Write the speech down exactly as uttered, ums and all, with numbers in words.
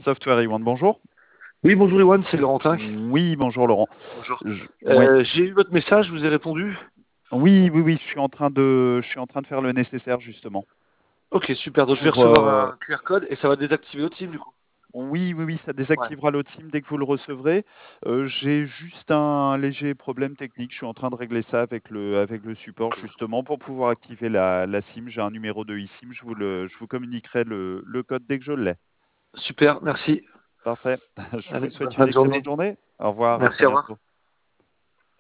Software, Iwan, bonjour. Oui, bonjour Iwan, c'est Laurentin. Oui, bonjour Laurent. Bonjour. Je- ouais. Euh, j'ai eu votre message, je vous ai répondu. Oui, oui, oui, je suis en train de, je suis en train de faire le nécessaire justement. Ok, super. Donc je vais Pour, recevoir euh, un Q R code et ça va désactiver votre team du coup. oui, oui, oui, ça Ouais. désactivera l'autre SIM dès que vous le recevrez. Euh, j'ai juste un léger problème technique. Je suis en train de régler ça avec le, avec le support Ok. justement pour pouvoir activer la, la SIM. J'ai un numéro de eSIM. Je vous le, je vous communiquerai le, le code dès que je l'ai. Super, merci. Parfait. Je vous Allez, bonne souhaite une fin de excellente journée. journée. Au revoir, à Merci, très au revoir. bientôt.